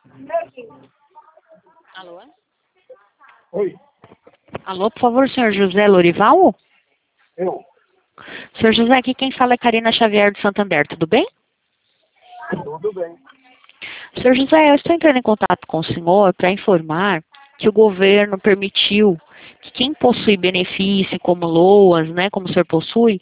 Alô? Oi, Alô, por favor, senhor José Lorival? eu. Senhor José, aqui quem fala é Karina Xavier do Santander, tudo bem? Tudo bem. Senhor José, eu estou entrando em contato com o senhor para informar que o governo permitiu que quem possui benefício, como LOAS, né, como o senhor possui,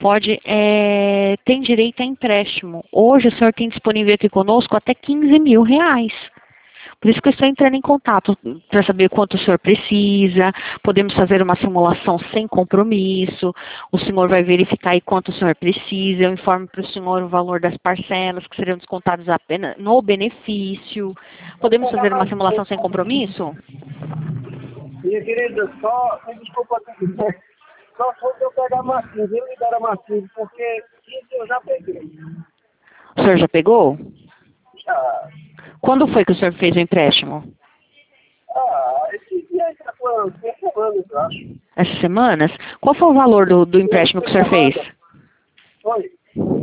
tem direito a empréstimo. Hoje o senhor tem disponível aqui conosco até R$ 15.000. Por isso que eu estou entrando em contato para saber quanto o senhor precisa. Podemos fazer uma simulação sem compromisso. O senhor vai verificar aí quanto o senhor precisa. Eu informo para o senhor o valor das parcelas que serão descontadas apenas no benefício. Podemos fazer uma simulação sem compromisso? Minha querida, me desculpa te dizer, só se eu pegar massivo, eu libero massivo, porque isso eu já peguei. O senhor já pegou? Já. Quando foi que o senhor fez o empréstimo? Esse dia já foi 2 semanas, eu acho. Essas semanas? Qual foi o valor do empréstimo que o senhor fez? Foi.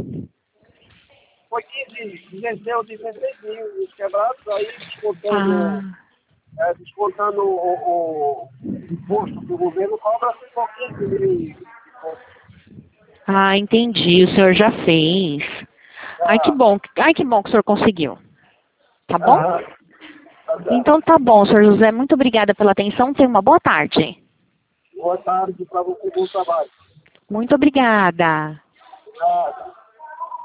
Foi 15, venceu 16 mil os quebrados, aí descontando o imposto que o governo cobra, foi pouquinho de mil. Entendi. O senhor já fez. Ai, que bom. Ai, que bom que o senhor conseguiu. Tá bom? Tá certo. Então tá bom, senhor José. Muito obrigada pela atenção. Tenha uma boa tarde. Boa tarde para você, bom trabalho. Muito obrigada. Obrigado.